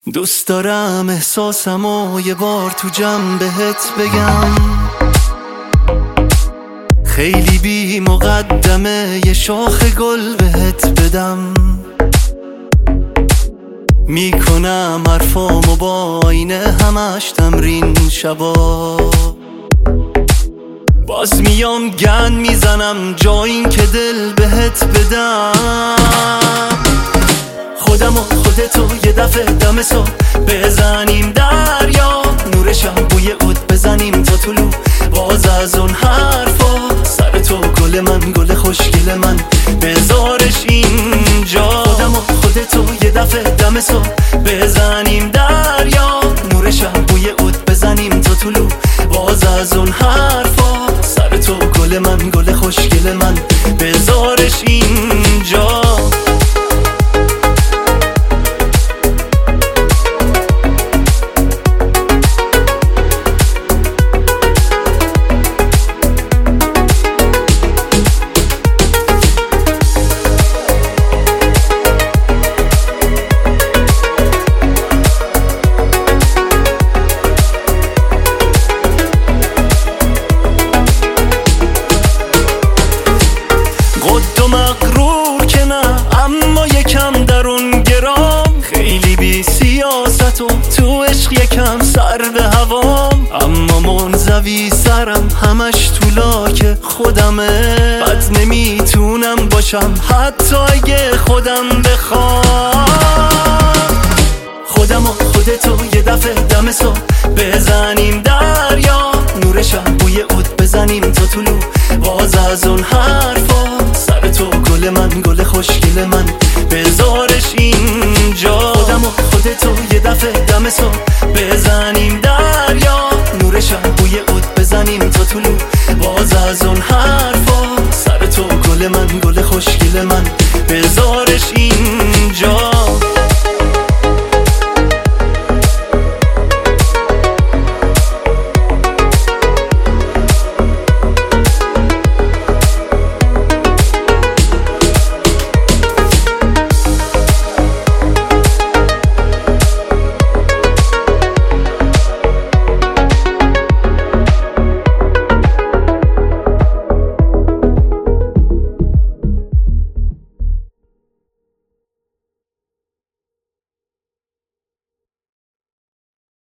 دوست دارم احساسمو یه بار تو جمع بهت بگم، خیلی بی مقدمه یه شاخ گل بهت بدم. میکنم حرفامو با آینه همش تمرین شبا، باز میام گند میزنم جا این که دل بهت بدم. خودم و خودتو یه دفعه دم صبح بزنیم دریا، نورشم بوی عود بزنیم تا طلوع، باز از اون حرفا سر تو گل من، گل خوشگل من، بذارش اینجا. خودم و خودتو یه دفعه دم صبح بزنیم دریا، نورشم بوی عود بزنیم تا طلوع، باز از اون حرفا سر تو گل من، گل خوشگل من، بذارش اینجا. قد و مغرور که نه، اما یکم درون گرام، خیلی بی سیاست و تو عشق یکم سر به هوام، اما منزوی سرم همش تو لاک خودمه، بد نمیتونم باشم حتی اگه خودم بخوام. خودم و خودتو یه دفعه دم صبح بزنیم دریا، نورشم بوی عود بزنیم تا طلوع، باز از اون حرفا سر تو گل من، گل خوشگل من، بذارش اینجا. خودم و خودتو یه دفعه دم صبح بزنیم دریا، نورشم بوی عود بزنیم تا طلوع، باز از اون حرفا سر تو گل من، گل خوشگل من، بذارش اینجا.